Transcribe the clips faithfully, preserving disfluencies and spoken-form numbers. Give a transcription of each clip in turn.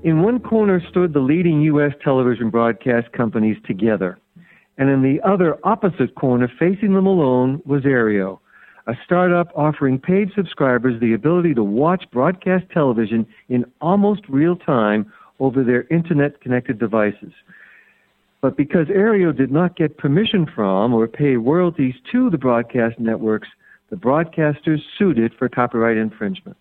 In one corner stood the leading U S television broadcast companies together, and in the other opposite corner, facing them alone, was Aereo, a startup offering paid subscribers the ability to watch broadcast television in almost real time over their internet-connected devices. But because Aereo did not get permission from or pay royalties to the broadcast networks, the broadcasters sued it for copyright infringement.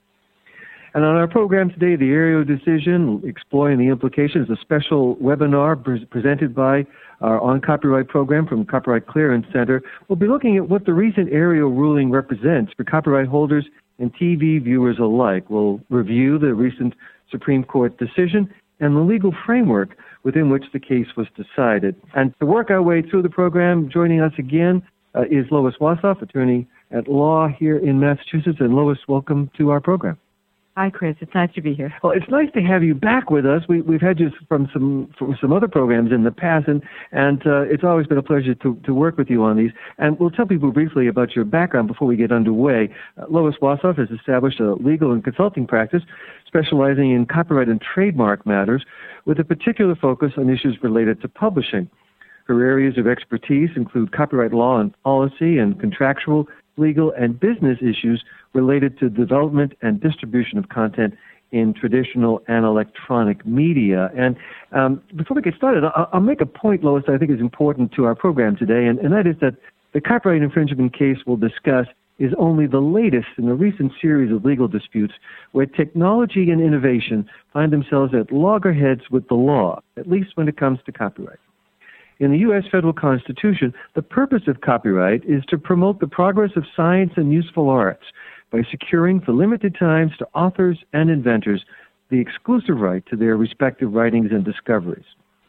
And on our program today, the Aereo decision, exploring the implications, a special webinar pre- presented by our On Copyright program from Copyright Clearance Center. We'll be looking at what the recent Aereo ruling represents for copyright holders and T V viewers alike. We'll review the recent Supreme Court decision and the legal framework within which the case was decided. And to work our way through the program, joining us again uh, is Lois Wassoff, attorney at law here in Massachusetts. And Lois, welcome to our program. Hi, Chris. It's nice to be here. Well, it's nice to have you back with us. We, we've had you from some from some other programs in the past, and, and uh, it's always been a pleasure to, to work with you on these. And we'll tell people briefly about your background before we get underway. Uh, Lois Wassoff has established a legal and consulting practice specializing in copyright and trademark matters with a particular focus on issues related to publishing. Her areas of expertise include copyright law and policy and contractual, legal, and business issues related to development and distribution of content in traditional and electronic media. And um, before we get started, I'll, I'll make a point, Lois, that I think is important to our program today, and, and that is that the copyright infringement case we'll discuss is only the latest in a recent series of legal disputes where technology and innovation find themselves at loggerheads with the law, at least when it comes to copyright. In the U S federal Constitution, the purpose of copyright is to promote the progress of science and useful arts by securing for limited times to authors and inventors the exclusive right to their respective writings and discoveries.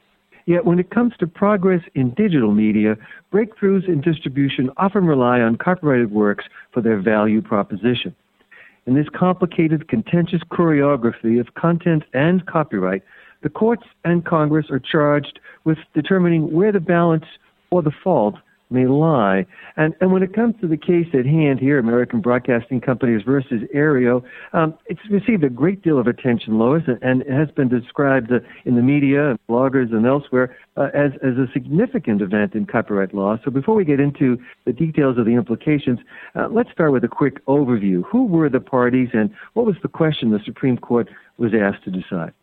Yet when it comes to progress in digital media, breakthroughs in distribution often rely on copyrighted works for their value proposition. In this complicated, contentious choreography of content and copyright, the courts and Congress are charged with determining where the balance or the fault may lie. And, and when it comes to the case at hand here, American Broadcasting Companies versus Aereo, um, it's received a great deal of attention, Lois, and it has been described uh, in the media, bloggers, and elsewhere uh, as, as a significant event in copyright law. So before we get into the details of the implications, uh, let's start with a quick overview. Who were the parties, and what was the question the Supreme Court was asked to decide?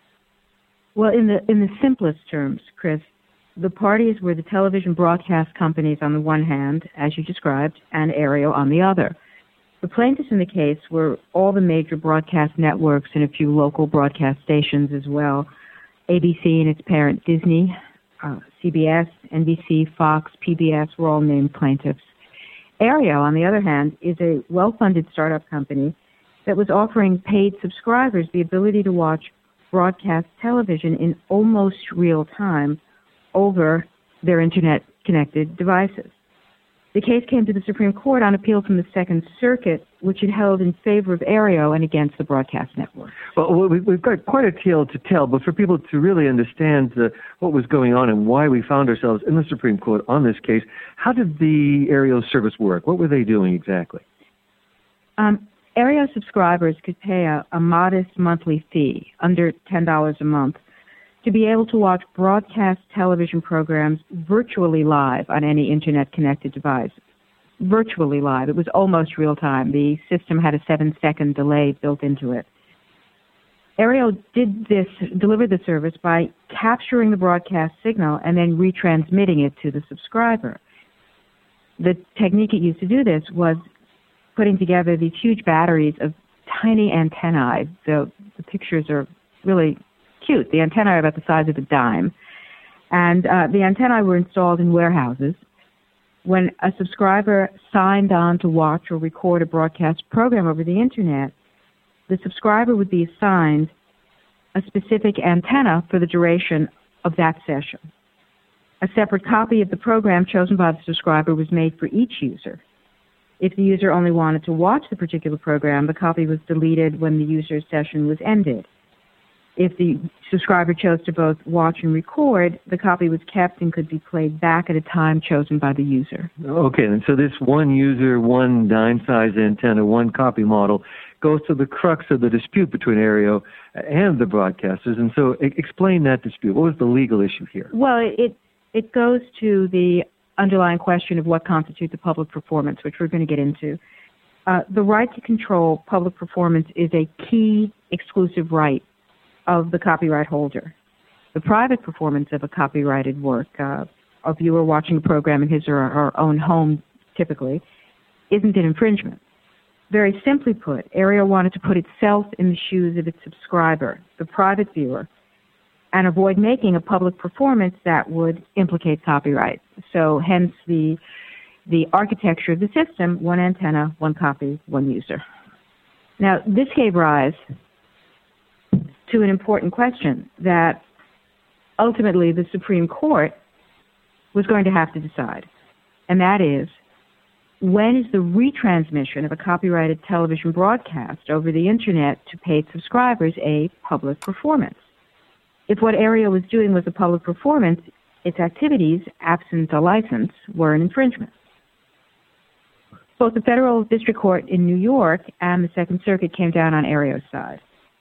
Well, in the in the simplest terms, Chris, the parties were the television broadcast companies on the one hand, as you described, and Aereo on the other. The plaintiffs in the case were all the major broadcast networks and a few local broadcast stations as well. A B C and its parent Disney, uh, C B S, N B C, Fox, P B S were all named plaintiffs. Aereo, on the other hand, is a well-funded startup company that was offering paid subscribers the ability to watch broadcast television in almost real time over their internet-connected devices. The case came to the Supreme Court on appeal from the Second Circuit, which it held in favor of Aereo and against the broadcast network. Well, we've got quite a tale to tell, but for people to really understand uh, what was going on and why we found ourselves in the Supreme Court on this case, how did the Aereo service work? What were they doing exactly? Um, Aereo subscribers could pay a, a modest monthly fee, under ten dollars a month, to be able to watch broadcast television programs virtually live on any internet-connected device. Virtually live. It was almost real-time. The system had a seven-second delay built into it. Aereo did this, delivered the service by capturing the broadcast signal and then retransmitting it to the subscriber. The technique it used to do this was putting together these huge batteries of tiny antennae. The, the pictures are really cute. The antennae are about the size of a dime. And uh, the antennae were installed in warehouses. When a subscriber signed on to watch or record a broadcast program over the Internet, the subscriber would be assigned a specific antenna for the duration of that session. A separate copy of the program chosen by the subscriber was made for each user. If the user only wanted to watch the particular program, the copy was deleted when the user's session was ended. If the subscriber chose to both watch and record, the copy was kept and could be played back at a time chosen by the user. Okay, and so this one user, one dime-size antenna, one copy model goes to the crux of the dispute between Aereo and the broadcasters. And so e- explain that dispute. What was the legal issue here? Well, it, it goes to the underlying question of what constitutes a public performance, which we're going to get into. Uh, the right to control public performance is a key exclusive right of the copyright holder. The private performance of a copyrighted work, uh, a viewer watching a program in his or her own home typically, isn't an infringement. Very simply put, Aereo wanted to put itself in the shoes of its subscriber, the private viewer, and avoid making a public performance that would implicate copyright. So hence the, the architecture of the system, one antenna, one copy, one user. Now, this gave rise to an important question that ultimately the Supreme Court was going to have to decide, and that is, when is the retransmission of a copyrighted television broadcast over the Internet to paid subscribers a public performance? If what Aereo was doing was a public performance, its activities, absent a license, were an infringement. Both the Federal District Court in New York and the Second Circuit came down on Aereo's side.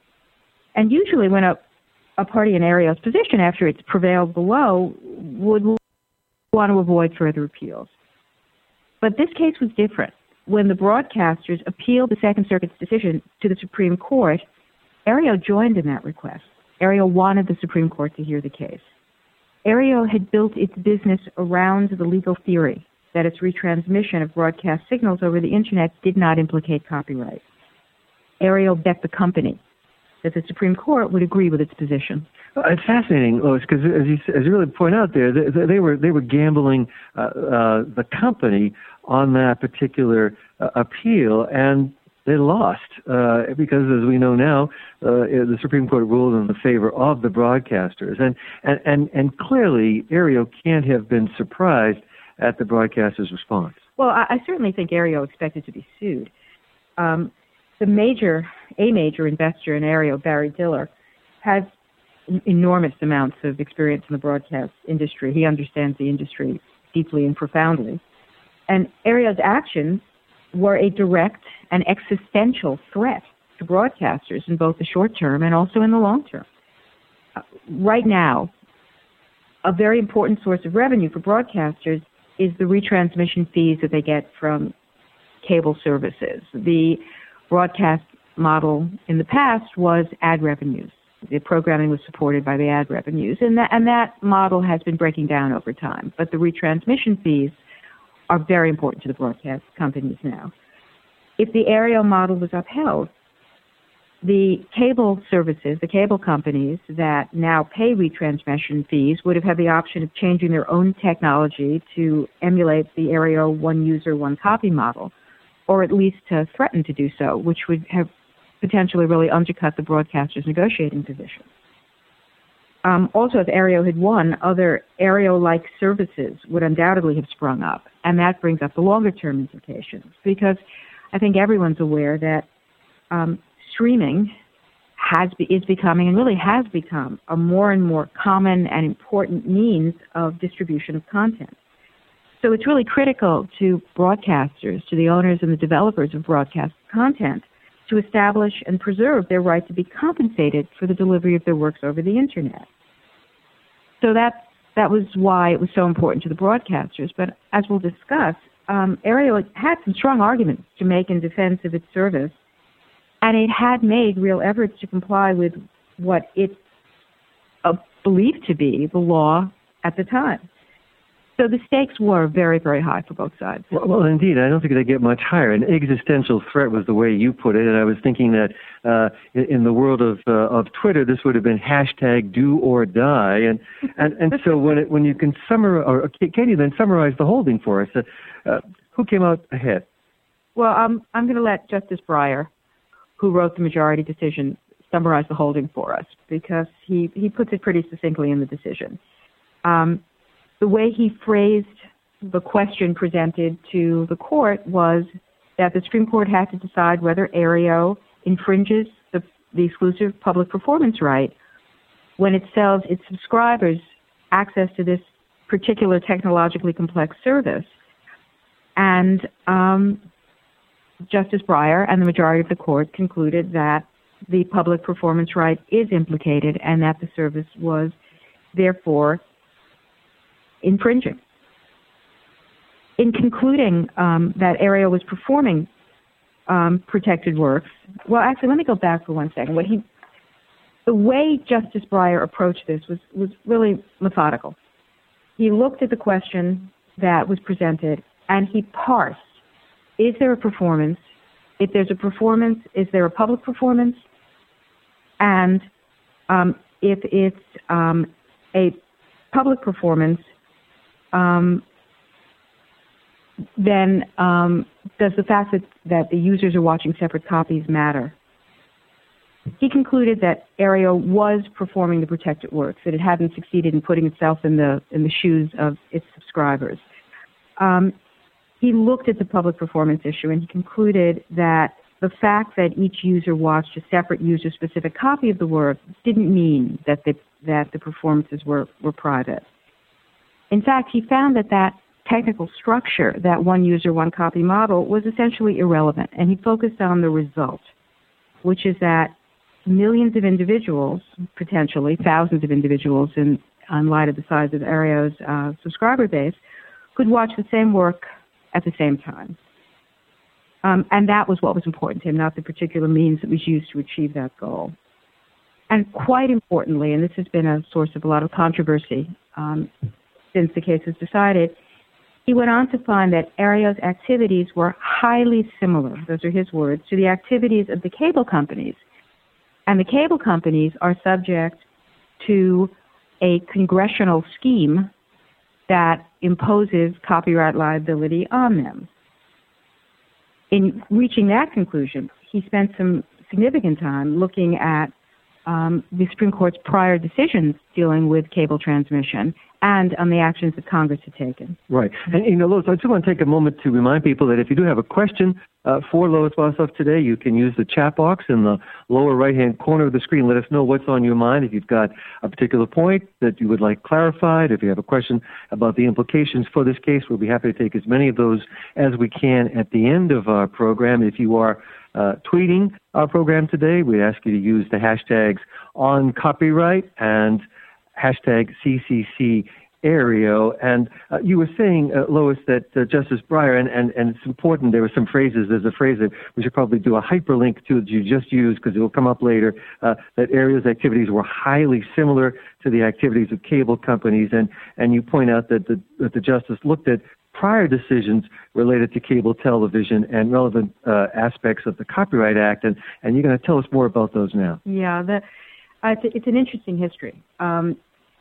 And usually when a, a party in Aereo's position, after it's prevailed below, would want to avoid further appeals. But this case was different. When the broadcasters appealed the Second Circuit's decision to the Supreme Court, Aereo joined in that request. Aereo wanted the Supreme Court to hear the case. Aereo had built its business around the legal theory that its retransmission of broadcast signals over the Internet did not implicate copyright. Aereo bet the company that the Supreme Court would agree with its position. Well, it's fascinating, Lois, because as you, as you really point out there, they, they were they were gambling uh, uh, the company on that particular uh, appeal, and they lost uh, because, as we know now, uh, the Supreme Court ruled in the favor of the broadcasters, and and and, and clearly Aereo can't have been surprised at the broadcasters' response. Well, I, I certainly think Aereo expected to be sued. Um, the major, a major investor in Aereo, Barry Diller, has enormous amounts of experience in the broadcast industry. He understands the industry deeply and profoundly. And Aereo's actions were a direct and existential threat to broadcasters in both the short term and also in the long term. Uh, right now, a very important source of revenue for broadcasters is the retransmission fees that they get from cable services. The broadcast model in the past was ad revenues. The programming was supported by the ad revenues, and that, and that model has been breaking down over time. But the retransmission fees are very important to the broadcast companies now. If the Aereo model was upheld, the cable services, the cable companies that now pay retransmission fees would have had the option of changing their own technology to emulate the Aereo one user, one copy model, or at least to threaten to do so, which would have potentially really undercut the broadcaster's negotiating position. Um, also, if Aereo had won, other Aereo-like services would undoubtedly have sprung up, and that brings up the longer-term implications, because I think everyone's aware that um, streaming has be, is becoming, and really has become, a more and more common and important means of distribution of content. So it's really critical to broadcasters, to the owners and the developers of broadcast content, to establish and preserve their right to be compensated for the delivery of their works over the Internet. So that, that was why it was so important to the broadcasters. But as we'll discuss, um, Aereo had some strong arguments to make in defense of its service, and it had made real efforts to comply with what it uh, believed to be the law at the time. So the stakes were very, very high for both sides. Well, well, indeed. I don't think they get much higher. An existential threat was the way you put it, and I was thinking that uh, in, in the world of uh, of Twitter, this would have been hashtag do or die. And and, and so when it, when you can summarize, or Katie, then summarize the holding for us. Uh, uh, who came out ahead? Well, um, I'm going to let Justice Breyer, who wrote the majority decision, summarize the holding for us, because he, he puts it pretty succinctly in the decision. Um, The way he phrased the question presented to the court was that the Supreme Court had to decide whether Aereo infringes the, the exclusive public performance right when it sells its subscribers access to this particular technologically complex service. And um, Justice Breyer and the majority of the court concluded that the public performance right is implicated and that the service was therefore infringing. In concluding um, that Aereo was performing um, protected works, well, actually, let me go back for one second. What he, the way Justice Breyer approached this was, was really methodical. He looked at the question that was presented and he parsed, is there a performance? If there's a performance, is there a public performance? And um, if it's um, a public performance, um, then um, does the fact that, that the users are watching separate copies matter? He concluded that Aereo was performing the protected works, that it hadn't succeeded in putting itself in the in the shoes of its subscribers. Um, he looked at the public performance issue and he concluded that the fact that each user watched a separate user-specific copy of the work didn't mean that the, that the performances were, were private. In fact, he found that that technical structure, that one user, one copy model, was essentially irrelevant, and he focused on the result, which is that millions of individuals, potentially thousands of individuals in, in light of the size of Aereo's uh, subscriber base, could watch the same work at the same time. Um, and that was what was important to him, not the particular means that was used to achieve that goal. And quite importantly, and this has been a source of a lot of controversy um, since the case was decided, he went on to find that Aereo's activities were highly similar, those are his words, to the activities of the cable companies. And the cable companies are subject to a congressional scheme that imposes copyright liability on them. In reaching that conclusion, he spent some significant time looking at um, the Supreme Court's prior decisions dealing with cable transmission and on the actions that Congress had taken. Right. And, you know, Lois, I just want to take a moment to remind people that if you do have a question uh, for Lois Wassoff today, you can use the chat box in the lower right-hand corner of the screen. Let us know what's on your mind. If you've got a particular point that you would like clarified, if you have a question about the implications for this case, we'll be happy to take as many of those as we can at the end of our program. If you are uh, tweeting our program today, we ask you to use the hashtags on copyright and hashtag C C C Aereo. And uh, you were saying, uh, Lois, that uh, Justice Breyer, and, and, and it's important, there were some phrases, there's a phrase that we should probably do a hyperlink to that you just used because it will come up later, uh, that Aereo's activities were highly similar to the activities of cable companies. And, and you point out that the, that the Justice looked at prior decisions related to cable television and relevant uh, aspects of the Copyright Act. And, and you're going to tell us more about those now. Yeah, the, uh, it's, it's an interesting history. Um,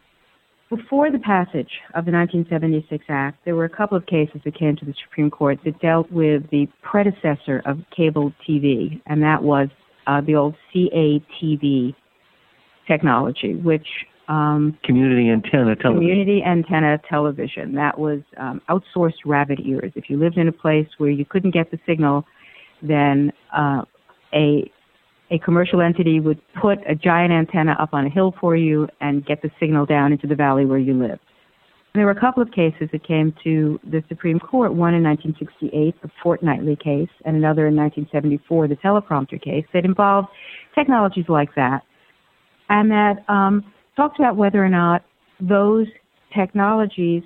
Before the passage of the nineteen seventy-six Act, there were a couple of cases that came to the Supreme Court that dealt with the predecessor of cable T V, and that was uh, the old C A T V technology, which... Um, community antenna television. Community antenna television. That was um, outsourced rabbit ears. If you lived in a place where you couldn't get the signal, then uh, a A commercial entity would put a giant antenna up on a hill for you and get the signal down into the valley where you lived. And there were a couple of cases that came to the Supreme Court, one in nineteen sixty-eight, the Fortnightly case, and another in nineteen seventy-four, the teleprompter case, that involved technologies like that, and that um, talked about whether or not those technologies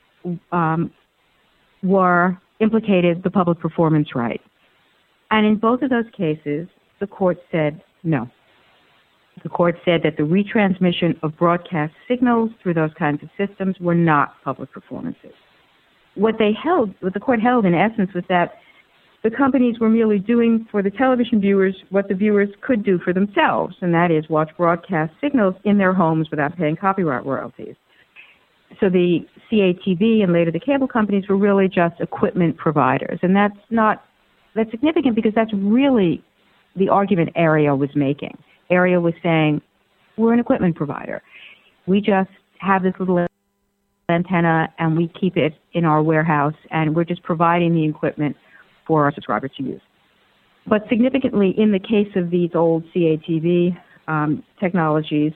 um, were implicated the public performance right. And in both of those cases, the court said no. The court said that the retransmission of broadcast signals through those kinds of systems were not public performances. What they held, what the court held in essence, was that the companies were merely doing for the television viewers what the viewers could do for themselves, and that is watch broadcast signals in their homes without paying copyright royalties. So the C A T V and later the cable companies were really just equipment providers, and that's not that's significant because that's really the argument Aereo was making. Aereo was saying, we're an equipment provider. We just have this little antenna and we keep it in our warehouse and we're just providing the equipment for our subscribers to use. But significantly, in the case of these old C A T V um, technologies,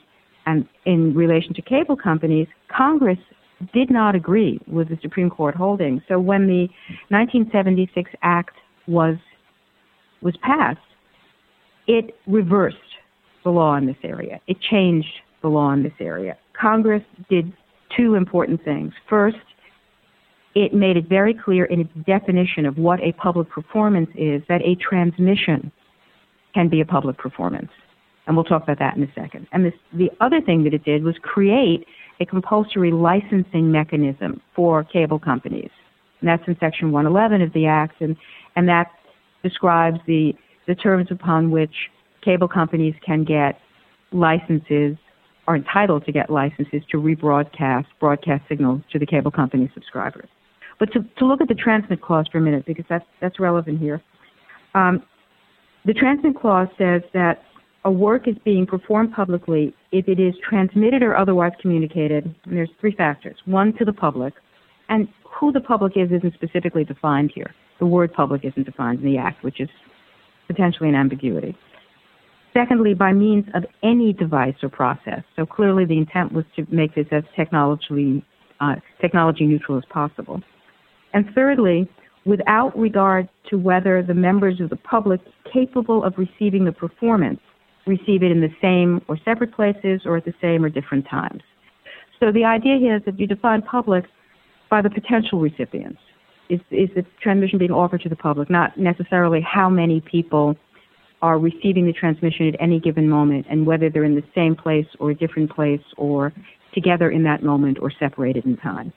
and in relation to cable companies, Congress did not agree with the Supreme Court holding. So when the nineteen seventy-six Act was was passed, it reversed the law in this area. It changed the law in this area. Congress did two important things. First, it made it very clear in its definition of what a public performance is that a transmission can be a public performance. And we'll talk about that in a second. And this, the other thing that it did was create a compulsory licensing mechanism for cable companies. And that's in Section one eleven of the Act, and, and that describes the, the terms upon which cable companies can get licenses, are entitled to get licenses to rebroadcast broadcast signals to the cable company subscribers. But to, to look at the transmit clause for a minute, because that's, that's relevant here. Um, the transmit clause says that a work is being performed publicly if it is transmitted or otherwise communicated, and there's three factors. One, to the public, and who the public is isn't specifically defined here. The word public isn't defined in the Act, which is potentially an ambiguity. Secondly, by means of any device or process. So clearly the intent was to make this as technologically, uh, technology neutral as possible. And thirdly, without regard to whether the members of the public capable of receiving the performance receive it in the same or separate places or at the same or different times. So the idea here is that you define public by the potential recipients. Is, is the transmission being offered to the public, not necessarily how many people are receiving the transmission at any given moment and whether they're in the same place or a different place or together in that moment or separated in time.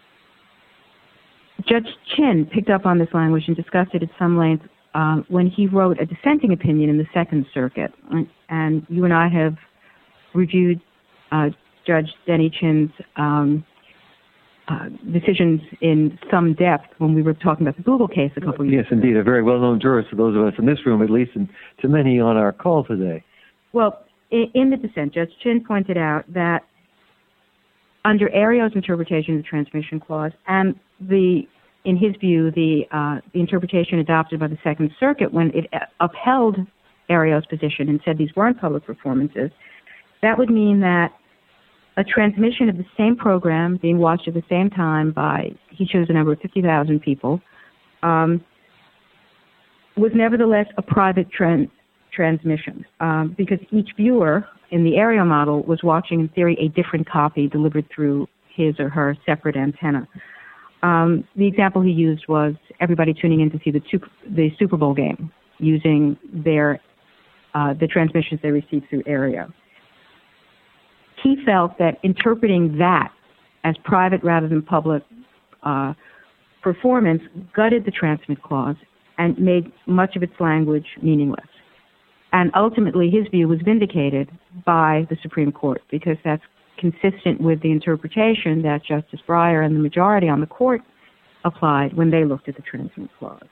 Judge Chin picked up on this language and discussed it at some length uh, when he wrote a dissenting opinion in the Second Circuit. And, and you and I have reviewed uh, Judge Denny Chin's um, uh, decisions in some depth when we were talking about the Google case a couple of years ago. Yes, indeed, a very well-known jurist to those of us in this room, at least, and to many on our call today. Well, in, in the dissent, Judge Chin pointed out that under Aereo's interpretation of the transmission clause and the, in his view, the, uh, the interpretation adopted by the Second Circuit when it upheld Aereo's position and said these weren't public performances, that would mean that a transmission of the same program being watched at the same time by, he chose a number of fifty thousand people, um, was nevertheless a private tran transmission um, because each viewer in the Aereo model was watching, in theory, a different copy delivered through his or her separate antenna. Um, the example he used was everybody tuning in to see the, the Super Bowl game using their uh, the transmissions they received through Aereo. He felt that interpreting that as private rather than public uh, performance gutted the transmit clause and made much of its language meaningless. And ultimately, his view was vindicated by the Supreme Court because that's consistent with the interpretation that Justice Breyer and the majority on the court applied when they looked at the transmit clause.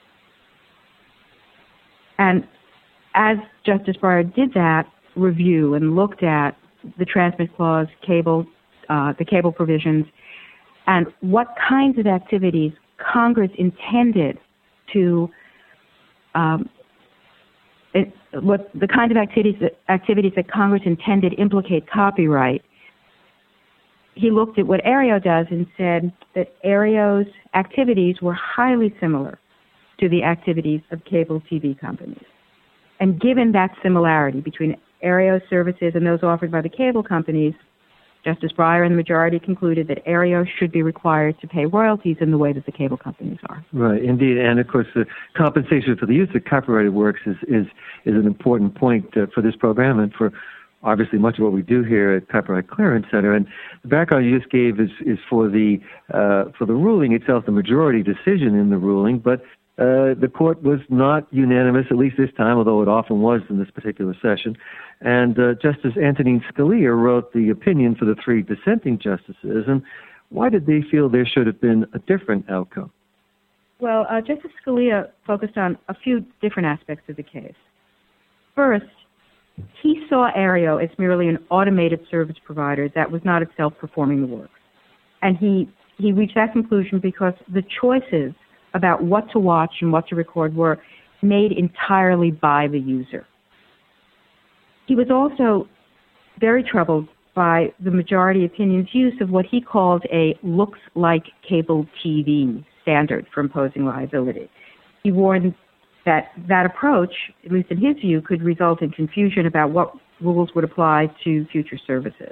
And as Justice Breyer did that review and looked at the transmit clause, cable, uh, the cable provisions, and what kinds of activities Congress intended to um, It, what the kind of activities that, activities that Congress intended implicate copyright, he looked at what Aereo does and said that Aereo's activities were highly similar to the activities of cable T V companies. And given that similarity between Aereo's services and those offered by the cable companies, Justice Breyer and the majority concluded that Aereo should be required to pay royalties in the way that the cable companies are. Right, indeed. And, of course, the compensation for the use of copyrighted works is, is, is an important point uh, for this program and for obviously much of what we do here at Copyright Clearance Center. And the background you just gave is, is for, the, uh, for the ruling itself, the majority decision in the ruling, but Uh, the court was not unanimous, at least this time, although it often was in this particular session. And uh, Justice Antonin Scalia wrote the opinion for the three dissenting justices. And why did they feel there should have been a different outcome? Well, uh, Justice Scalia focused on a few different aspects of the case. First, he saw Aereo as merely an automated service provider that was not itself performing the work. And he, he reached that conclusion because the choices about what to watch and what to record were made entirely by the user. He was also very troubled by the majority opinion's use of what he called a looks-like cable T V standard for imposing liability. He warned that that approach, at least in his view, could result in confusion about what rules would apply to future services.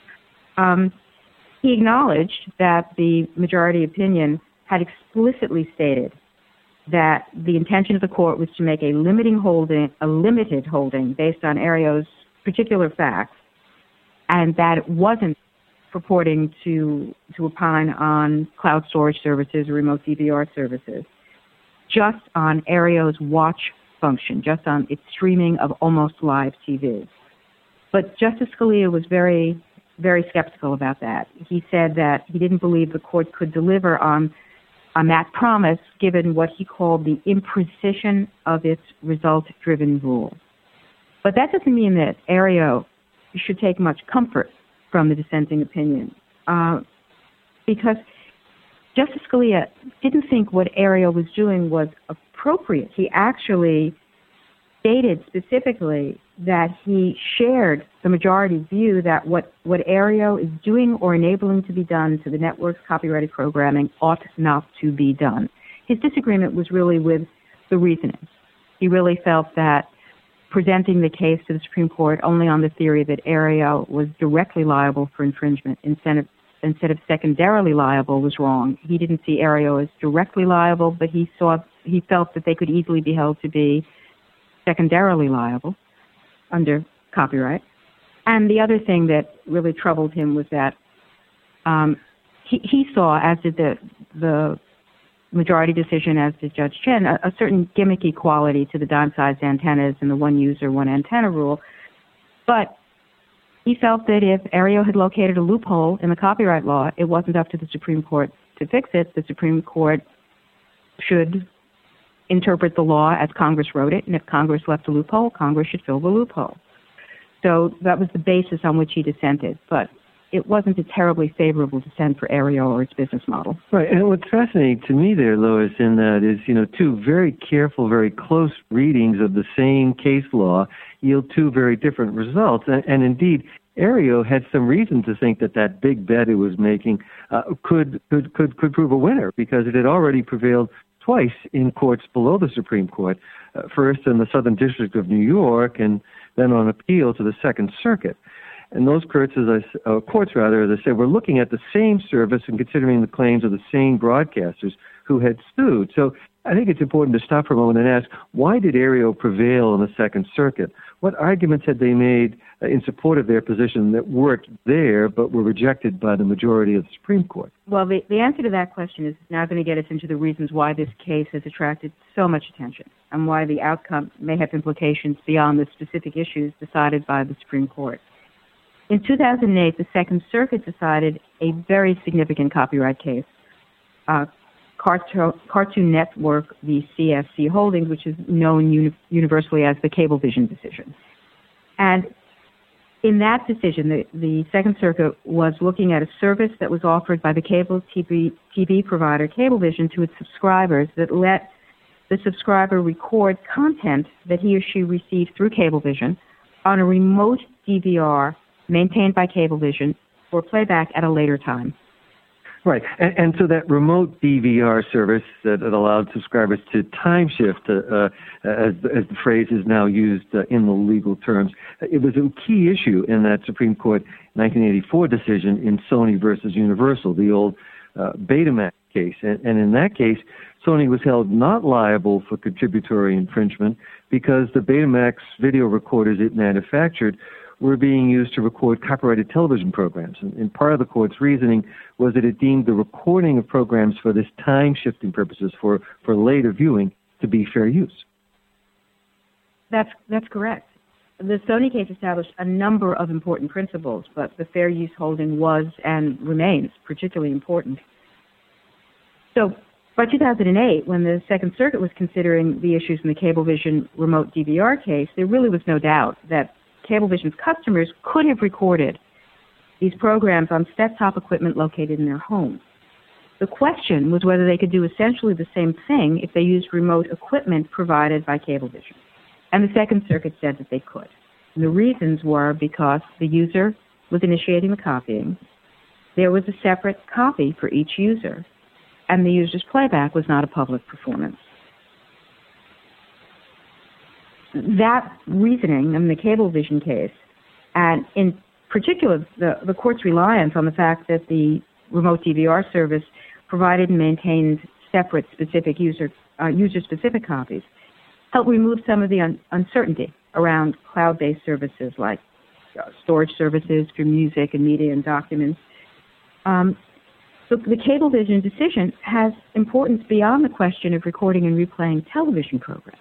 Um, he acknowledged that the majority opinion had explicitly stated that the intention of the court was to make a limiting holding, a limited holding based on Aereo's particular facts, and that it wasn't purporting to to opine on cloud storage services or remote D V R services, just on Aereo's watch function, just on its streaming of almost live T V. But Justice Scalia was very, very skeptical about that. He said that he didn't believe the court could deliver on on that promise, given what he called the imprecision of its result-driven rule. But that doesn't mean that Aereo should take much comfort from the dissenting opinion, uh, because Justice Scalia didn't think what Aereo was doing was appropriate. He actually stated specifically that he shared the majority's view that what, what Aereo is doing or enabling to be done to the network's copyrighted programming ought not to be done. His disagreement was really with the reasoning. He really felt that presenting the case to the Supreme Court only on the theory that Aereo was directly liable for infringement instead of, instead of secondarily liable was wrong. He didn't see Aereo as directly liable, but he saw he felt that they could easily be held to be secondarily liable under copyright. And the other thing that really troubled him was that um, he, he saw, as did the, the majority decision, as did Judge Chen, a, a certain gimmicky quality to the dime-sized antennas and the one user, one antenna rule. But he felt that if Aereo had located a loophole in the copyright law, it wasn't up to the Supreme Court to fix it. The Supreme Court should interpret the law as Congress wrote it, and if Congress left a loophole, Congress should fill the loophole. So that was the basis on which he dissented, but it wasn't a terribly favorable dissent for Aereo or its business model. Right, and what's fascinating to me there, Lois, in that is, you know, two very careful, very close readings of the same case law yield two very different results, and, and indeed, Aereo had some reason to think that that big bet it was making uh, could, could, could, could prove a winner, because it had already prevailed twice in courts below the Supreme Court, uh, first in the Southern District of New York and then on appeal to the Second Circuit. And those courts, as I, uh, courts rather, as I said, were looking at the same service and considering the claims of the same broadcasters who had sued. So I think it's important to stop for a moment and ask, why did Aereo prevail in the Second Circuit? What arguments had they made uh, in support of their position that worked there but were rejected by the majority of the Supreme Court? Well, the, the answer to that question is now going to get us into the reasons why this case has attracted so much attention and why the outcome may have implications beyond the specific issues decided by the Supreme Court. In two thousand eight, the Second Circuit decided a very significant copyright case, uh, Cartoon, Cartoon Network v. C F C Holdings, which is known uni- universally as the Cablevision decision. And in that decision, the, the Second Circuit was looking at a service that was offered by the cable T V, T V provider Cablevision to its subscribers that let the subscriber record content that he or she received through Cablevision on a remote D V R maintained by Cablevision for playback at a later time. Right, and, and so that remote D V R service that allowed subscribers to time shift, uh, uh, as, as the phrase is now used uh, in the legal terms, it was a key issue in that Supreme Court nineteen eighty-four decision in Sony versus Universal, the old uh, Betamax case. And, and in that case, Sony was held not liable for contributory infringement because the Betamax video recorders it manufactured were being used to record copyrighted television programs. And, and part of the court's reasoning was that it deemed the recording of programs for this time-shifting purposes, for, for later viewing, to be fair use. That's, that's correct. The Sony case established a number of important principles, but the fair use holding was and remains particularly important. So by two thousand eight, when the Second Circuit was considering the issues in the Cablevision remote D V R case, there really was no doubt that Cablevision's customers could have recorded these programs on set-top equipment located in their homes. The question was whether they could do essentially the same thing if they used remote equipment provided by Cablevision. And the Second Circuit said that they could. And the reasons were because the user was initiating the copying, there was a separate copy for each user, and the user's playback was not a public performance. That reasoning in the Cablevision case, and in particular the, the court's reliance on the fact that the remote D V R service provided and maintained separate specific user, uh, user-specific copies, helped remove some of the un- uncertainty around cloud-based services like uh, storage services for music and media and documents. Um, so the Cablevision decision has importance beyond the question of recording and replaying television programs.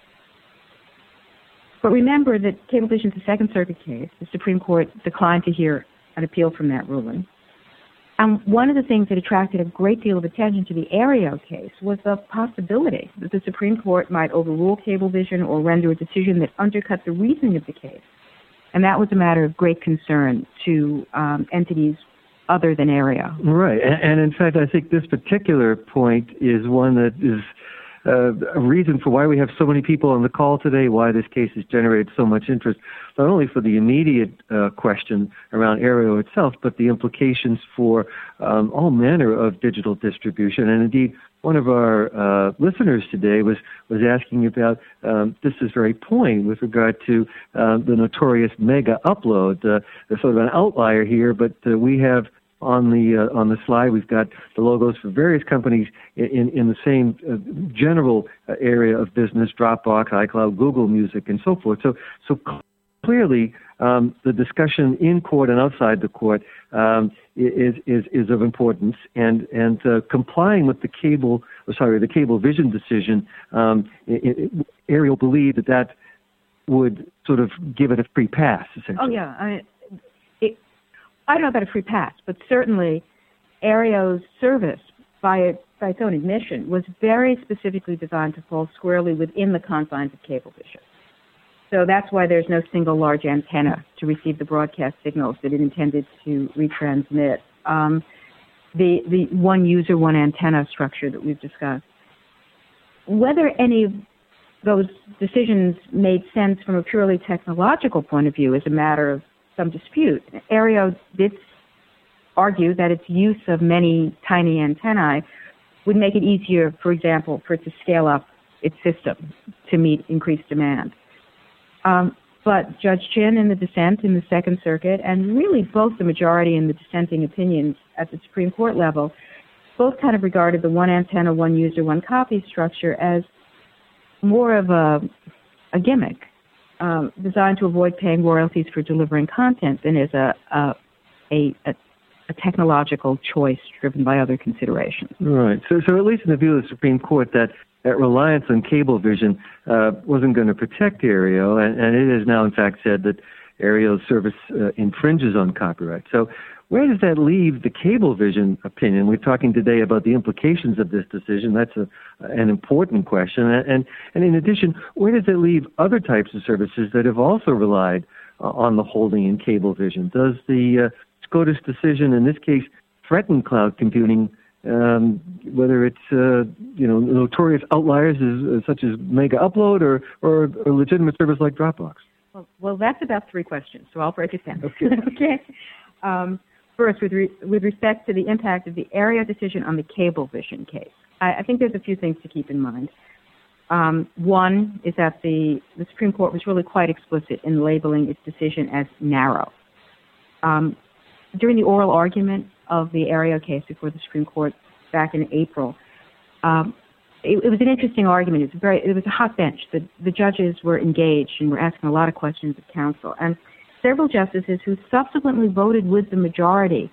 But remember that Cablevision's a Second Circuit case. The Supreme Court declined to hear an appeal from that ruling. And one of the things that attracted a great deal of attention to the Aereo case was the possibility that the Supreme Court might overrule Cablevision or render a decision that undercut the reasoning of the case. And that was a matter of great concern to um, entities other than Aereo. Right. And, and in fact, I think this particular point is one that is Uh, a reason for why we have so many people on the call today, why this case has generated so much interest, not only for the immediate uh, question around Aereo itself, but the implications for um, all manner of digital distribution. And indeed, one of our uh, listeners today was, was asking about um, this is very point with regard to uh, the notorious mega upload. Uh, there's sort of an outlier here, but uh, we have on the uh, on the slide, we've got the logos for various companies in in the same uh, general uh, area of business: Dropbox, iCloud, Google Music, and so forth. So so clearly, um, the discussion in court and outside the court um, is is is of importance, and and uh, complying with the cable, or sorry, the Cablevision decision, um, it, it, Aereo believed that that would sort of give it a free pass, essentially. Oh yeah, I mean, it, I don't know about a free pass, but certainly Aereo's service, by, it, by its own admission, was very specifically designed to fall squarely within the confines of Cablevision. So that's why there's no single large antenna to receive the broadcast signals that it intended to retransmit. Um, the, the one user, one antenna structure that we've discussed. Whether any of those decisions made sense from a purely technological point of view is a matter of some dispute. Aereo did argue that its use of many tiny antennae would make it easier, for example, for it to scale up its system to meet increased demand. Um, but Judge Chin in the dissent in the Second Circuit, and really both the majority and the dissenting opinions at the Supreme Court level, both kind of regarded the one antenna, one user, one copy structure as more of a, a gimmick. Um, designed to avoid paying royalties for delivering content than as a, a, a, a technological choice driven by other considerations. Right. So, so at least in the view of the Supreme Court, that, that reliance on Cablevision uh, wasn't going to protect Aereo, and, and it has now, in fact, said that Aereo's service uh, infringes on copyright. So where does that leave the Cablevision opinion? We're talking today about the implications of this decision. That's a, an important question. And, and in addition, where does it leave other types of services that have also relied uh, on the holding in Cablevision? Does the uh, SCOTUS decision in this case threaten cloud computing, um, whether it's uh, you know notorious outliers as, uh, such as Mega Upload or, or a legitimate service like Dropbox? Well, well, that's about three questions, so I'll break it down. Okay. okay. Um, First, with, re- with respect to the impact of the Aereo decision on the Cablevision case, I, I think there's a few things to keep in mind. Um, one is that the, the Supreme Court was really quite explicit in labeling its decision as narrow. Um, during the oral argument of the Aereo case before the Supreme Court back in April, um, it, it was an interesting argument. It was, very, it was a hot bench. The, the judges were engaged and were asking a lot of questions of counsel. And several justices who subsequently voted with the majority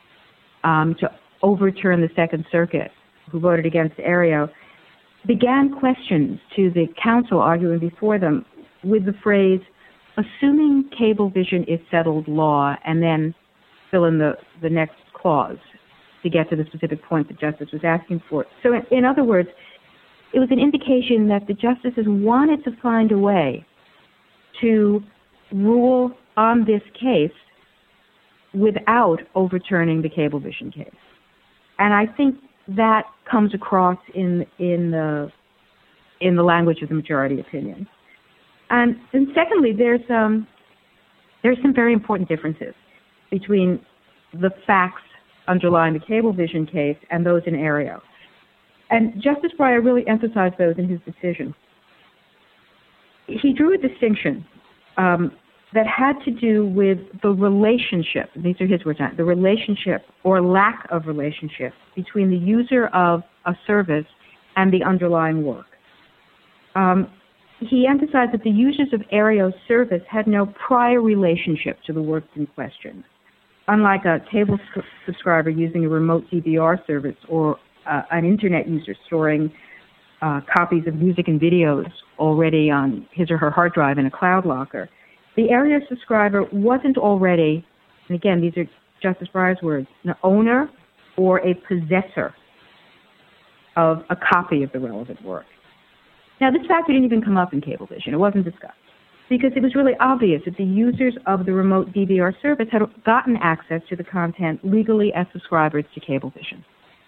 um, to overturn the Second Circuit, who voted against Aereo, began questions to the counsel arguing before them with the phrase, assuming Cablevision is settled law, and then fill in the, the next clause to get to the specific point the justice was asking for. So in, in other words, it was an indication that the justices wanted to find a way to rule on this case without overturning the Cablevision case. And I think that comes across in in the in the language of the majority opinion. And, and secondly, there's um, there's some very important differences between the facts underlying the Cablevision case and those in Aereo. And Justice Breyer really emphasized those in his decision. He drew a distinction um, that had to do with the relationship, these are his words, the relationship or lack of relationship between the user of a service and the underlying work. Um, he emphasized that the users of Aereo's service had no prior relationship to the works in question, unlike a cable subscriber using a remote D V R service or uh, an internet user storing uh, copies of music and videos already on his or her hard drive in a cloud locker. The Aereo subscriber wasn't already, and again, these are Justice Breyer's words, an owner or a possessor of a copy of the relevant work. Now, this fact didn't even come up in Cablevision. It wasn't discussed because it was really obvious that the users of the remote D V R service had gotten access to the content legally as subscribers to Cablevision.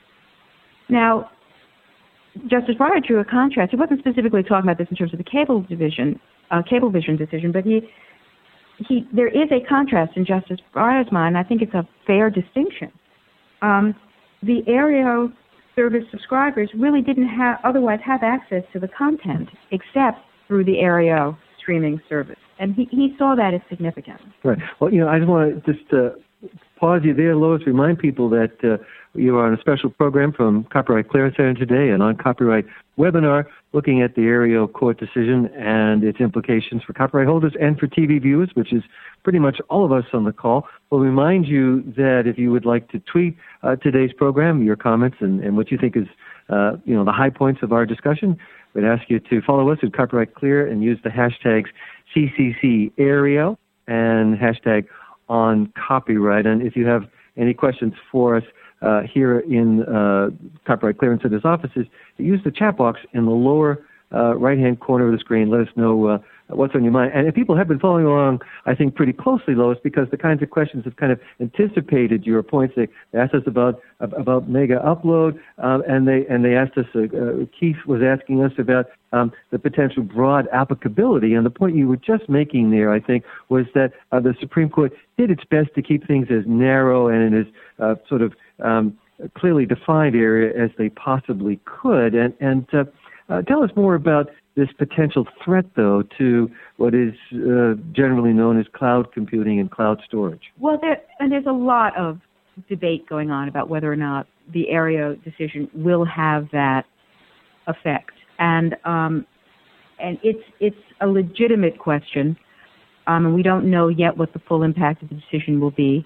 Now, Justice Breyer drew a contrast. He wasn't specifically talking about this in terms of the cable division, uh, Cablevision decision, but he, he, there is a contrast in Justice Breyer's mind. I think it's a fair distinction. Um, the Aereo service subscribers really didn't have, otherwise have access to the content except through the Aereo streaming service, and he, he saw that as significant. Right. Well, you know, I just want to just uh, pause you there, Lois. Remind people that uh, you are on a special program from Copyright Clearance Center today, and on Copyright webinar looking at the Aereo court decision and its implications for copyright holders and for T V viewers, which is pretty much all of us on the call. We'll remind you that if you would like to tweet uh, today's program, your comments and, and what you think is, uh, you know, the high points of our discussion, we'd ask you to follow us at Copyright Clear and use the hashtags C C C Aereo and hashtag on copyright. And if you have any questions for us uh, here in uh, Copyright Clearance Center's offices, use the chat box in the lower uh, right-hand corner of the screen. Let us know uh, what's on your mind. And if people have been following along, I think, pretty closely, Lois, because the kinds of questions have kind of anticipated your points. They asked us about about Mega Upload, um, and they and they asked us, uh, uh, Keith was asking us about um, the potential broad applicability. And the point you were just making there, I think, was that uh, the Supreme Court did its best to keep things as narrow and in as uh, sort of um, clearly defined area as they possibly could. And, and uh, uh, tell us more about this potential threat, though, to what is uh, generally known as cloud computing and cloud storage. Well, there, and there's a lot of debate going on about whether or not the Aereo decision will have that effect, and um, and it's it's a legitimate question, um, and we don't know yet what the full impact of the decision will be.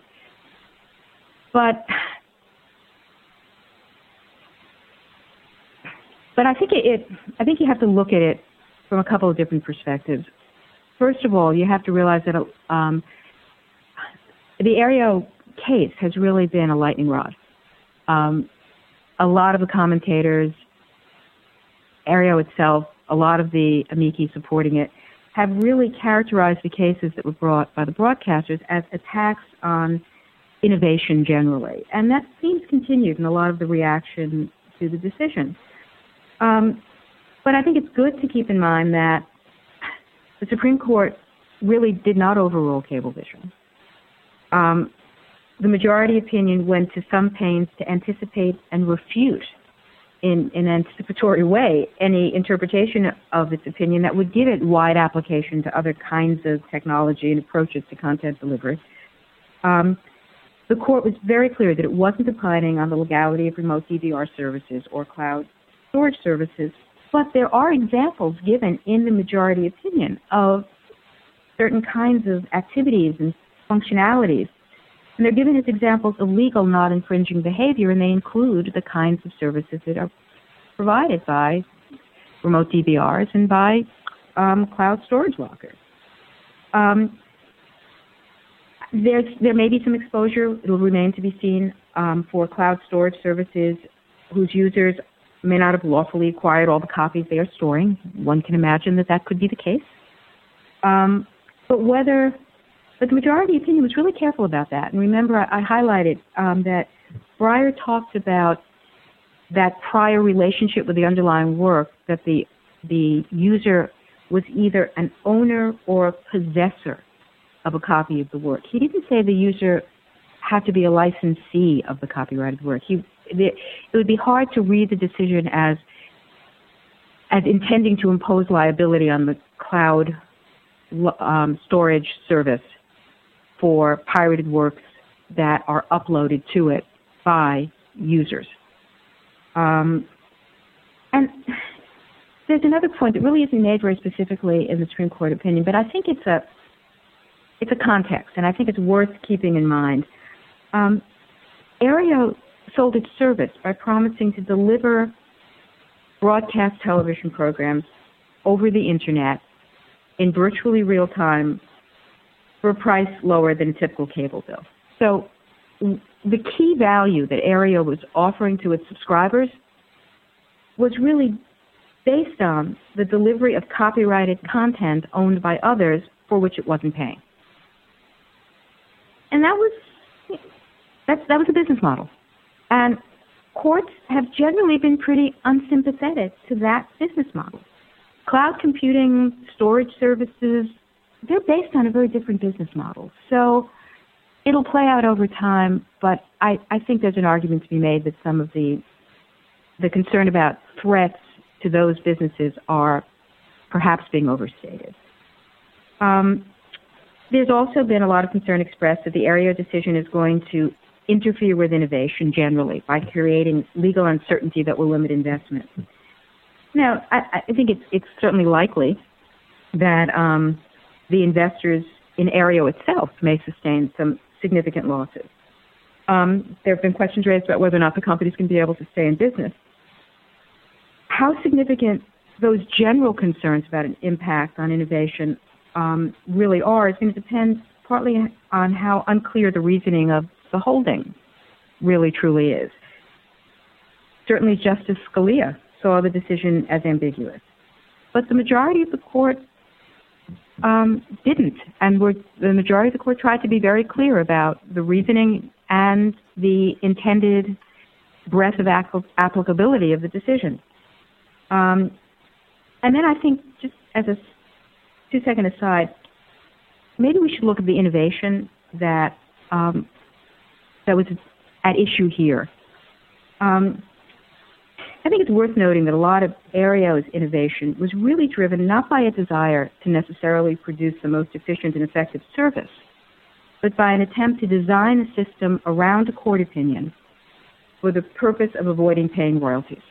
But But I think it, it, I think you have to look at it from a couple of different perspectives. First of all, you have to realize that um, the Aereo case has really been a lightning rod. Um, a lot of the commentators, Aereo itself, a lot of the amici supporting it, have really characterized the cases that were brought by the broadcasters as attacks on innovation generally. And that seems continued in a lot of the reaction to the decision. Um, but I think it's good to keep in mind that the Supreme Court really did not overrule Cablevision. Um, the majority opinion went to some pains to anticipate and refute in, in an anticipatory way any interpretation of its opinion that would give it wide application to other kinds of technology and approaches to content delivery. Um, the court was very clear that it wasn't opining on the legality of remote D V R services or cloud storage services, but there are examples given in the majority opinion of certain kinds of activities and functionalities. And they're given as examples of legal, not infringing behavior, and they include the kinds of services that are provided by remote D V Rs and by um, cloud storage lockers. Um, there's, there may be some exposure, it will remain to be seen, um, for cloud storage services whose users may not have lawfully acquired all the copies they are storing. One can imagine that that could be the case. Um, but whether, but the majority opinion was really careful about that. And remember, I, I highlighted um, that Breyer talked about that prior relationship with the underlying work, that the the user was either an owner or a possessor of a copy of the work. He didn't say the user had to be a licensee of the copyrighted work. He, it would be hard to read the decision as as intending to impose liability on the cloud um, storage service for pirated works that are uploaded to it by users. Um, and there's another point that really isn't made very specifically in the Supreme Court opinion, but I think it's a it's a context, and I think it's worth keeping in mind. Um, Aereo sold its service by promising to deliver broadcast television programs over the Internet in virtually real time for a price lower than a typical cable bill. So the key value that Aereo was offering to its subscribers was really based on the delivery of copyrighted content owned by others for which it wasn't paying. And that was that's, that was a business model. And courts have generally been pretty unsympathetic to that business model. Cloud computing, storage services, they're based on a very different business model. So it'll play out over time, but I, I think there's an argument to be made that some of the the concern about threats to those businesses are perhaps being overstated. Um, there's also been a lot of concern expressed that the Aereo decision is going to interfere with innovation generally by creating legal uncertainty that will limit investment. Now, I, I think it's, it's certainly likely that um, the investors in Aereo itself may sustain some significant losses. Um, there have been questions raised about whether or not the companies can be able to stay in business. How significant those general concerns about an impact on innovation um, really are is going to depend partly on how unclear the reasoning of the holding really truly is. Certainly Justice Scalia saw the decision as ambiguous, but the majority of the court um, didn't, and were, the majority of the court tried to be very clear about the reasoning and the intended breadth of apl- applicability of the decision. Um, and then I think, just as a two-second aside, maybe we should look at the innovation that um, that was at issue here. Um, I think it's worth noting that a lot of Aereo's innovation was really driven not by a desire to necessarily produce the most efficient and effective service, but by an attempt to design a system around a court opinion for the purpose of avoiding paying royalties.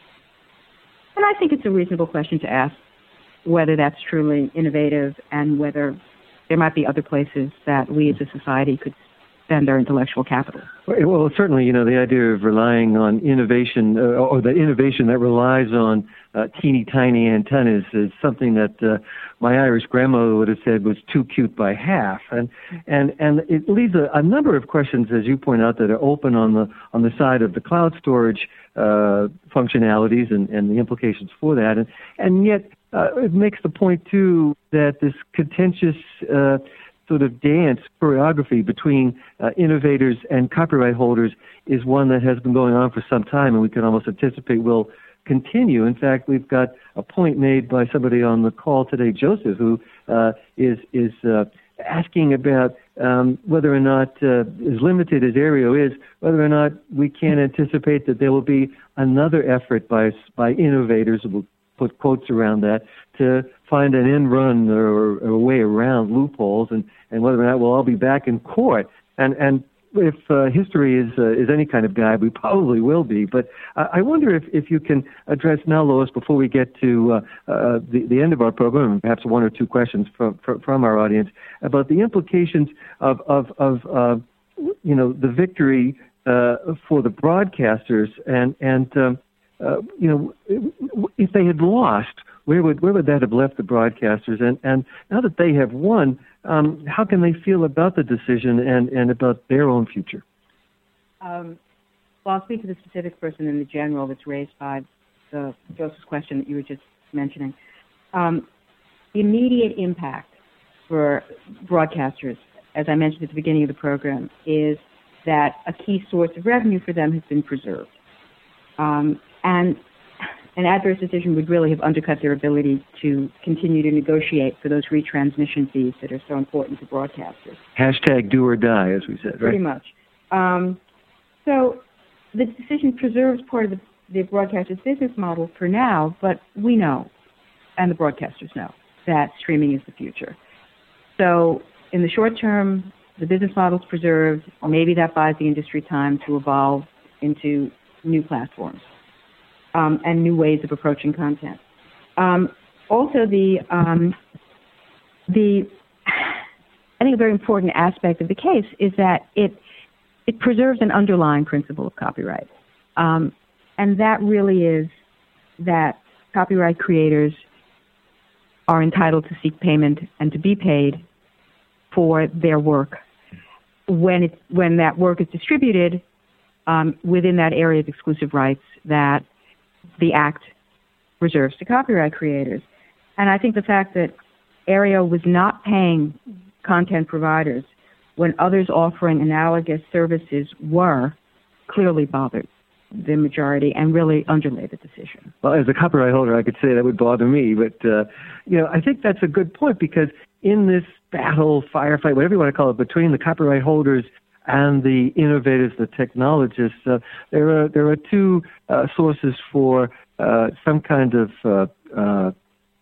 And I think it's a reasonable question to ask whether that's truly innovative and whether there might be other places that we as a society could spend our intellectual capital. Well, certainly, you know, the idea of relying on innovation, uh, or the innovation that relies on uh, teeny tiny antennas, is something that uh, my Irish grandmother would have said was too cute by half, and and and it leaves a, a number of questions, as you point out, that are open on the on the side of the cloud storage uh, functionalities and, and the implications for that, and and yet uh, it makes the point too that this contentious Uh, sort of dance choreography between uh, innovators and copyright holders is one that has been going on for some time, and we can almost anticipate will continue. In fact, we've got a point made by somebody on the call today, Joseph, who uh, is is uh, asking about um, whether or not, uh, as limited as Aereo is, whether or not we can anticipate that there will be another effort by by innovators, we'll put quotes around that, to find an end run or, or a way around loopholes, and, and whether or not we'll all be back in court. And and if uh, history is uh, is any kind of guide, we probably will be. But I, I wonder if, if you can address now, Lois, before we get to uh, uh, the, the end of our program, and perhaps one or two questions from from, from our audience, about the implications of of, of uh, you know the victory uh, for the broadcasters, and and um, uh, you know if they had lost, where would where would that have left the broadcasters? And and now that they have won, um, how can they feel about the decision and, and about their own future? Um, well, I'll speak to the specific person in the general that's raised by the Joseph's question that you were just mentioning. Um, the immediate impact for broadcasters, as I mentioned at the beginning of the program, is that a key source of revenue for them has been preserved. Um, and an adverse decision would really have undercut their ability to continue to negotiate for those retransmission fees that are so important to broadcasters. Hashtag do or die, as we said, right? Pretty much. Um, so the decision preserves part of the, the broadcaster's business model for now, but we know, and the broadcasters know, that streaming is the future. So in the short term, the business model is preserved. Maybe that buys the industry time to evolve into new platforms um, and new ways of approaching content. Um, also, the um, the I think a very important aspect of the case is that it it preserves an underlying principle of copyright, um, and that really is that copyright creators are entitled to seek payment and to be paid for their work when it when that work is distributed um, within that area of exclusive rights that the Act reserves to copyright creators. And I think the fact that Aereo was not paying content providers when others offering analogous services were clearly bothered the majority and really underlay the decision. Well, as a copyright holder, I could say that would bother me, but uh, you know, I think that's a good point, because in this battle, firefight, whatever you want to call it, between the copyright holders and the innovators, the technologists, uh, there are there are two uh, sources for uh, some kind of uh, uh,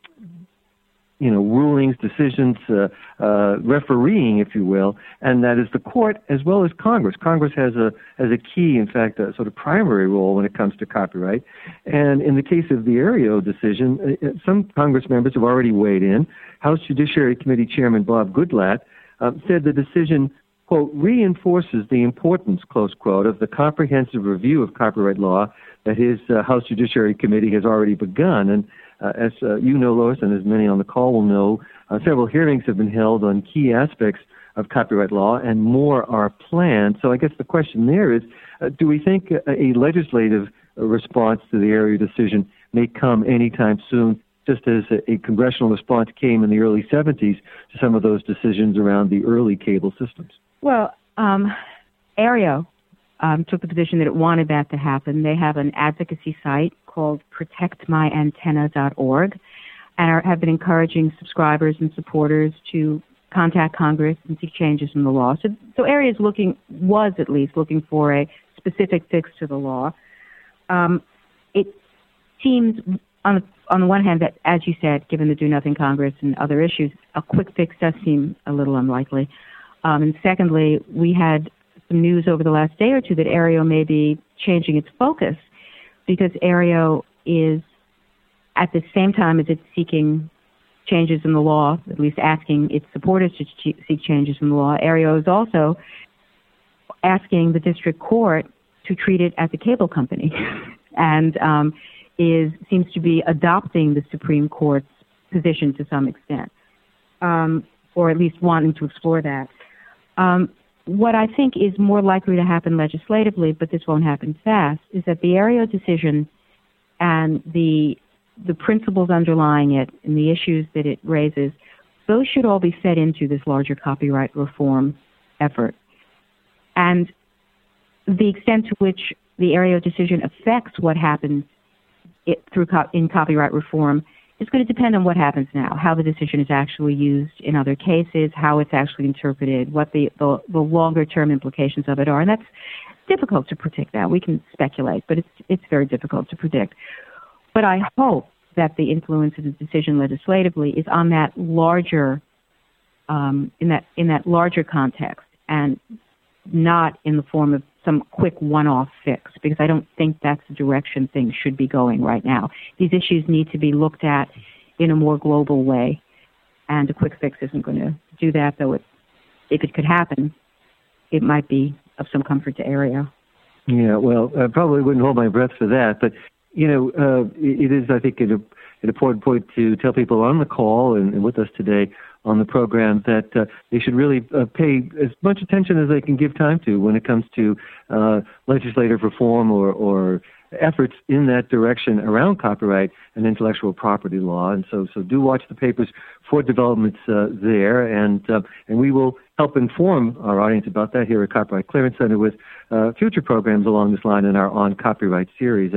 you know, rulings, decisions, uh, uh, refereeing, if you will, and that is the court as well as Congress. Congress has a has a key, in fact, a sort of primary role when it comes to copyright. And in the case of the Aereo decision, uh, some Congress members have already weighed in. House Judiciary Committee Chairman Bob Goodlatte uh, said the decision, quote, reinforces the importance, close quote, of the comprehensive review of copyright law that his uh, House Judiciary Committee has already begun. And Uh, as uh, you know, Lois, and as many on the call will know, uh, several hearings have been held on key aspects of copyright law, and more are planned. So I guess the question there is, uh, do we think a, a legislative response to the Aereo decision may come anytime soon, just as a, a congressional response came in the early seventies to some of those decisions around the early cable systems? Well, um, Aereo um, took the position that it wanted that to happen. They have an advocacy site called protect my antenna dot org, and are, have been encouraging subscribers and supporters to contact Congress and seek changes in the law. So, so Aereo is looking, was at least looking for a specific fix to the law. Um, it seems, on the, on the one hand, that, as you said, given the do-nothing Congress and other issues, a quick fix does seem a little unlikely. Um, and secondly, we had some news over the last day or two that Aereo may be changing its focus, because Aereo is, at the same time as it's seeking changes in the law, at least asking its supporters to ch- seek changes in the law, Aereo is also asking the district court to treat it as a cable company, and um, is seems to be adopting the Supreme Court's position to some extent, um, or at least wanting to explore that. Um, What I think is more likely to happen legislatively, but this won't happen fast, is that the Aereo decision and the the principles underlying it and the issues that it raises, those should all be fed into this larger copyright reform effort. And the extent to which the Aereo decision affects what happens it, through co- in copyright reform is going to depend on what happens now, how the decision is actually used in other cases, how it's actually interpreted, what the, the, the longer-term implications of it are. And that's difficult to predict that. We can speculate, but it's, it's very difficult to predict. But I hope that the influence of the decision legislatively is on that larger, um, in that in that larger context, and not in the form of some quick one-off fix, because I don't think that's the direction things should be going right now. These issues need to be looked at in a more global way, and a quick fix isn't going to do that, though it, if it could happen, it might be of some comfort to Aereo. Yeah, well, I probably wouldn't hold my breath for that, but, you know, uh, it is, I think, an, an important point to tell people on the call and, and with us today on the program that uh, they should really uh, pay as much attention as they can give time to when it comes to uh, legislative reform or, or efforts in that direction around copyright and intellectual property law. And so, so do watch the papers for developments uh, there, and uh, and we will help inform our audience about that here at Copyright Clearance Center with uh, future programs along this line in our On Copyright series. And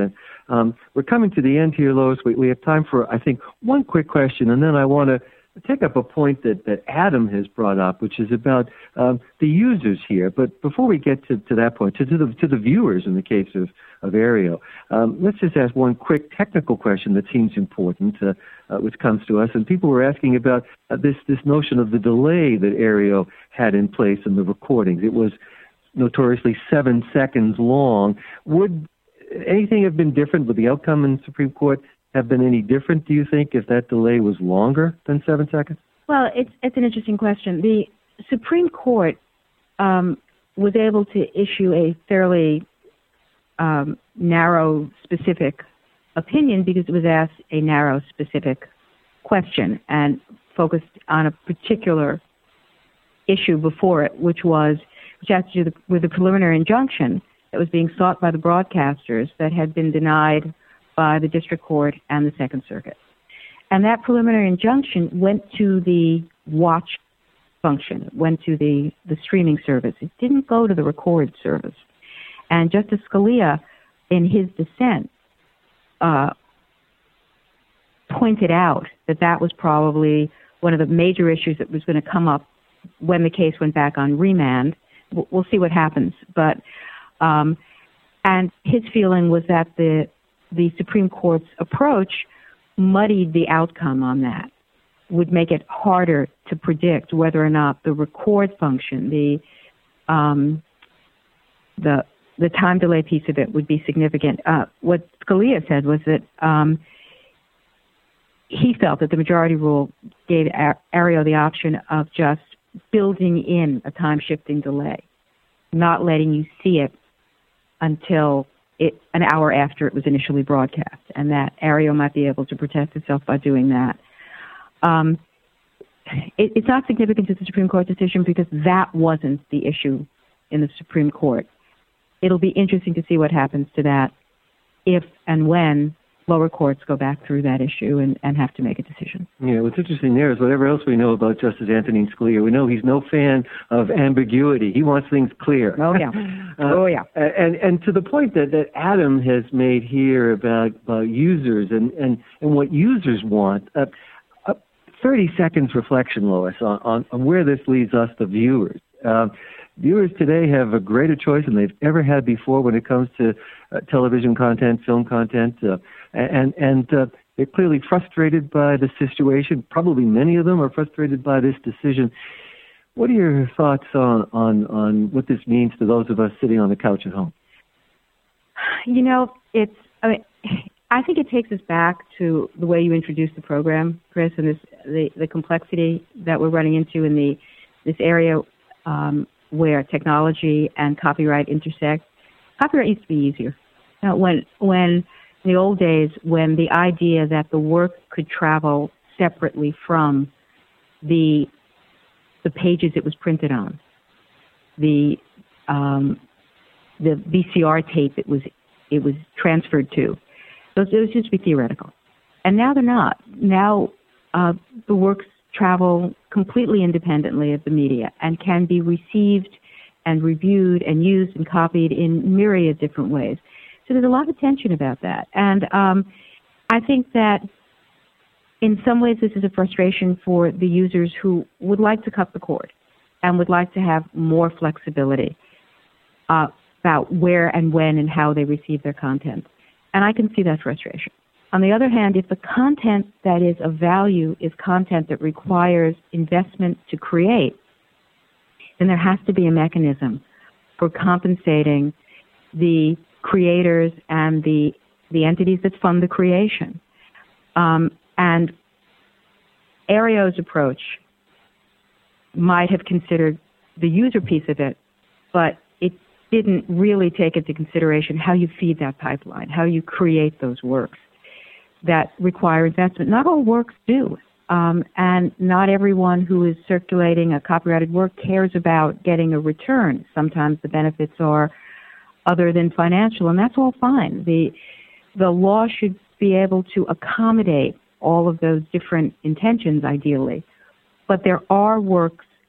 Um, we're coming to the end here, Lois. We, we have time for, I think, one quick question, and then I want to take up a point that, that Adam has brought up, which is about um, the users here. But before we get to, to that point, to, to, the, to the viewers in the case of, of Aereo, um, let's just ask one quick technical question that seems important, uh, uh, which comes to us. And people were asking about uh, this, this notion of the delay that Aereo had in place in the recordings. It was notoriously seven seconds long. Would anything have been different? Would the outcome in the Supreme Court have been any different, do you think, if that delay was longer than seven seconds? Well, it's, it's an interesting question. The Supreme Court um, was able to issue a fairly um, narrow, specific opinion because it was asked a narrow, specific question and focused on a particular issue before it, which was which had to do with the preliminary injunction that was being sought by the broadcasters that had been denied by the District Court and the Second Circuit. And that preliminary injunction went to the watch function. It went to the, the streaming service. It didn't go to the record service. And Justice Scalia, in his dissent, uh, pointed out that that was probably one of the major issues that was going to come up when the case went back on remand. We'll see what happens. But um, and his feeling was that the the Supreme Court's approach muddied the outcome on that, would make it harder to predict whether or not the record function, the um, the the time delay piece of it would be significant. Uh, what Scalia said was that um, he felt that the majority rule gave Aereo the option of just building in a time-shifting delay, not letting you see it until It, an hour after it was initially broadcast, and that Aereo might be able to protect itself by doing that. Um, it, it's not significant to the Supreme Court decision because that wasn't the issue in the Supreme Court. It'll be interesting to see what happens to that if and when lower courts go back through that issue and, and have to make a decision. Yeah, what's interesting there is whatever else we know about Justice Antonin Scalia, we know he's no fan of ambiguity. He wants things clear. Oh, yeah. uh, oh, yeah. And and to the point that, that Adam has made here about, about users and, and, and what users want, uh, uh, thirty seconds reflection, Lois, on, on, on where this leads us, the viewers. Uh, Viewers today have a greater choice than they've ever had before when it comes to uh, television content, film content, uh, and and uh, they're clearly frustrated by the situation. Probably many of them are frustrated by this decision. What are your thoughts on, on, on what this means to those of us sitting on the couch at home? You know, it's, I mean, I think it takes us back to the way you introduced the program, Chris, and this, the, the complexity that we're running into in the this area um, where technology and copyright intersect. Copyright used to be easier. You know, when, when in the old days, when the idea that the work could travel separately from the the pages it was printed on, the um, the V C R tape it was it was transferred to, those those used to be theoretical, and now they're not. Now uh, the works travel completely independently of the media and can be received and reviewed and used and copied in myriad different ways. So there's a lot of tension about that. And um, I think that in some ways this is a frustration for the users who would like to cut the cord and would like to have more flexibility uh, about where and when and how they receive their content. And I can see that frustration. On the other hand, if the content that is of value is content that requires investment to create, then there has to be a mechanism for compensating the creators and the the entities that fund the creation. Um, and Aereo's approach might have considered the user piece of it, but it didn't really take into consideration how you feed that pipeline, how you create those works that require investment. Not all works do, um, and not everyone who is circulating a copyrighted work cares about getting a return. Sometimes the benefits are other than financial, and that's all fine. The the law should be able to accommodate all of those different intentions, ideally. But there are works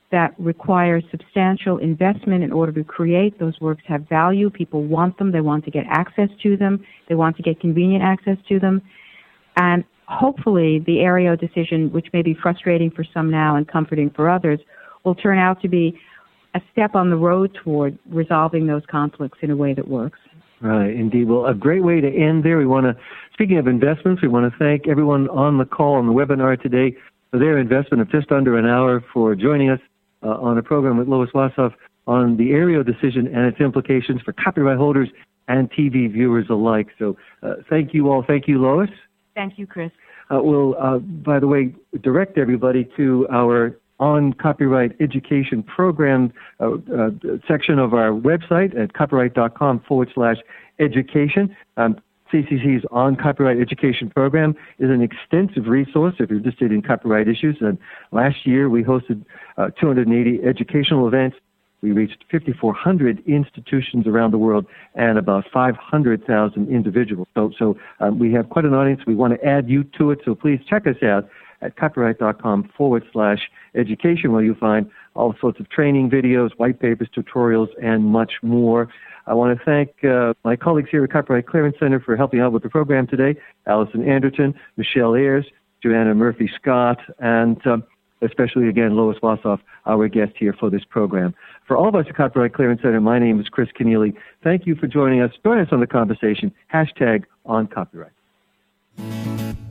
that require substantial investment in order to create. Those works have value. People want them. They want to get access to them. They want to get convenient access to them. And hopefully the Aereo decision, which may be frustrating for some now and comforting for others, will turn out to be a step on the road toward resolving those conflicts in a way that works. Right, indeed. Well, a great way to end there. We want to, speaking of investments, we want to thank everyone on the call, on the webinar today, for their investment of just under an hour, for joining us uh, on a program with Lois Wassoff on the Aereo decision and its implications for copyright holders and T V viewers alike. So uh, thank you all. Thank you, Lois. Thank you, Chris. Uh, we'll, uh, by the way, direct everybody to our On Copyright Education Program uh, uh, section of our website at copyright.com forward slash education. Um, C C C's On Copyright Education Program is an extensive resource if you're interested in copyright issues. And last year we hosted uh, two hundred eighty educational events. We reached fifty-four hundred institutions around the world and about five hundred thousand individuals. So, so um, we have quite an audience. We want to add you to it, so please check us out at copyright.com forward slash education, where you find all sorts of training videos, white papers, tutorials, and much more. I want to thank uh, my colleagues here at Copyright Clearance Center for helping out with the program today, Allison Anderton, Michelle Ayers, Joanna Murphy-Scott, and um, especially, again, Lois Wassoff, our guest here for this program. For all of us at Copyright Clearance Center, my name is Chris Kenneally. Thank you for joining us. Join us on the conversation, hashtag on copyright.